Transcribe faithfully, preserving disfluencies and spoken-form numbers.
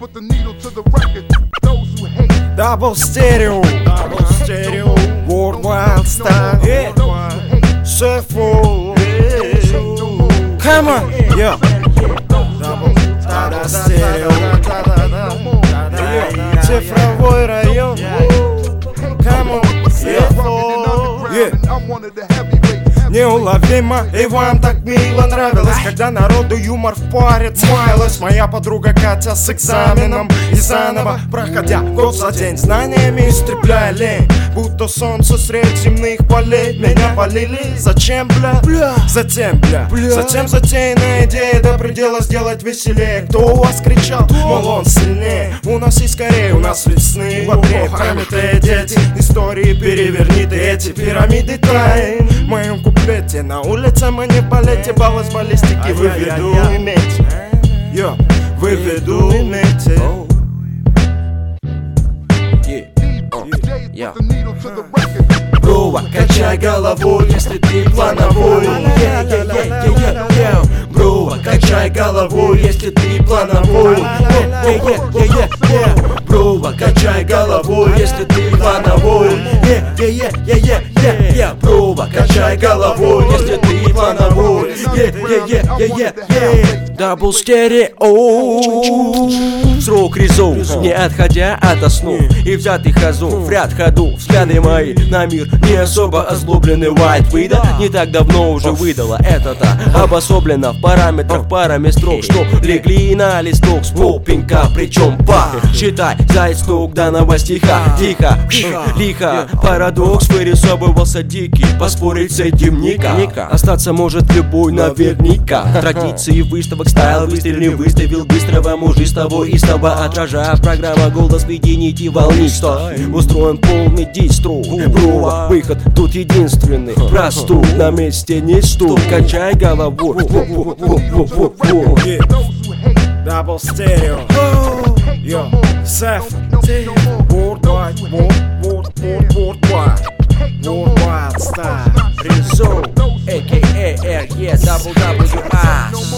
Double stereo, double stereo, worldwide style, yeah. Shuffle, come on, yeah. Double, double stereo, цифровой район, come on, yeah. Неуловимо, и вам так мило нравилось, когда народу юмор в паре смаялась. Моя подруга Катя с экзаменом, и заново проходя год за день знаниями истребляя лень, будто солнце средь земных полей. Меня полили, зачем, бля? Затем, бля, затем затеянная идея до предела сделать веселее. Кто у вас кричал, мол, он сильнее? У нас и скорее, у нас весны в обре. Памятые дети, истории переверни ты эти пирамиды тайн. В моем куплете на улице мы не полете, баллы с баллистики выведу, имейте. Йо, выведу, имейте. Бро, качай головой, если ты плановой. Yeah, yeah, yeah, yeah, yeah. Бро, качай головой, если ты плановой. Yeah, yeah, yeah, yeah, yeah. Бро, качай головой, если ты плановой. Yeah, yeah, yeah, yeah, yeah, yeah. Бро, качай головой, если ты плановой. Yeah, yeah, yeah, yeah, yeah, yeah. Дабл стерео, срок резов, не отходя от основ и взятых азов, в ряд ходу, взгляды мои на мир не особо озлобленный. White вида не так давно уже выдала это-то, обособлено в параметрах парами строк, что легли на листок с попенька, причем па. Считай за исток данного стиха, тихо, лихо, парадокс вырисовывался дикий, поспорить с этим ника, остаться может любой наверняка. Традиции выставок стайл выстрелил, выставил быстрого мужистого истого, отражая программа голос видений волниста. Устроен полный дистро, бро, выход тут единственный, простой, на месте не стук, качай головой. Double stereo, yo, Seth, worldwide, worldwide, worldwide, worldwide style, Rizzo, a k a R E W W S.